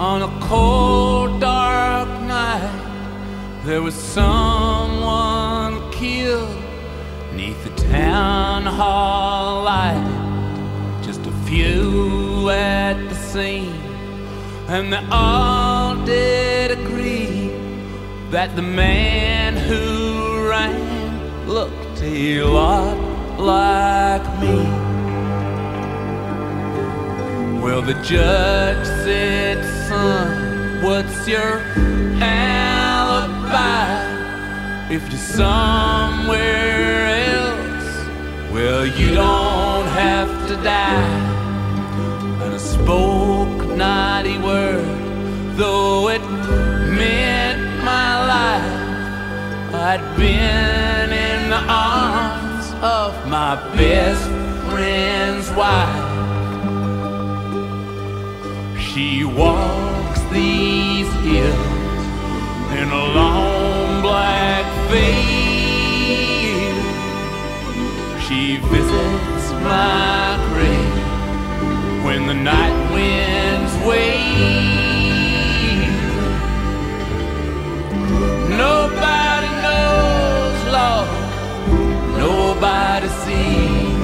On a cold, dark night, there was someone killed 'neath the town hall light. Just a few at the scene, and they all did agree that the man who ran looked a lot like me. Well, the judge said, son, what's your alibi? If you're somewhere else, well, you don't have to die. And I spoke not a word, though it meant my life. I'd been in the arms of my best friend's wife. She walks these hills in a long black veil. She visits my grave when the night winds wail. Nobody knows, Lord, nobody sees,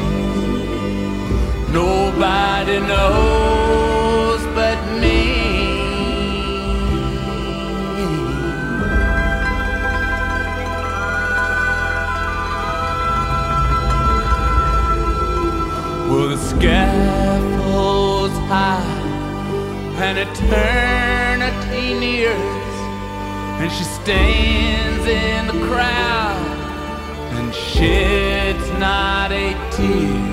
nobody knows but me. Well, the scaffold's high and eternity nears, and she stands in the crowd and sheds not a tear.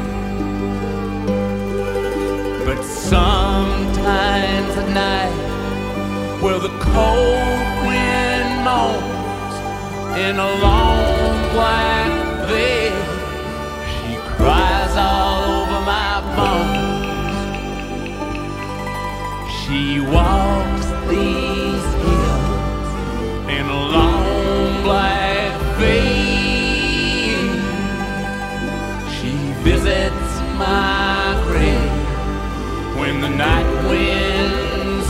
But sometimes at night, well, the cold wind moans in a long black veil. She cries all over my bones. She walks these hills in a long black veil. She visits my grave when the night winds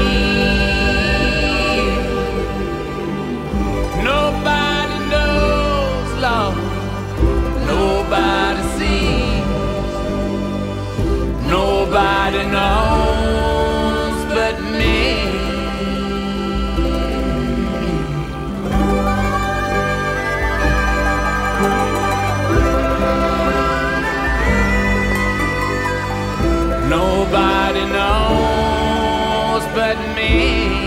wail. Nobody knows, Lord, nobody sees, nobody knows but me. Nobody knows but me.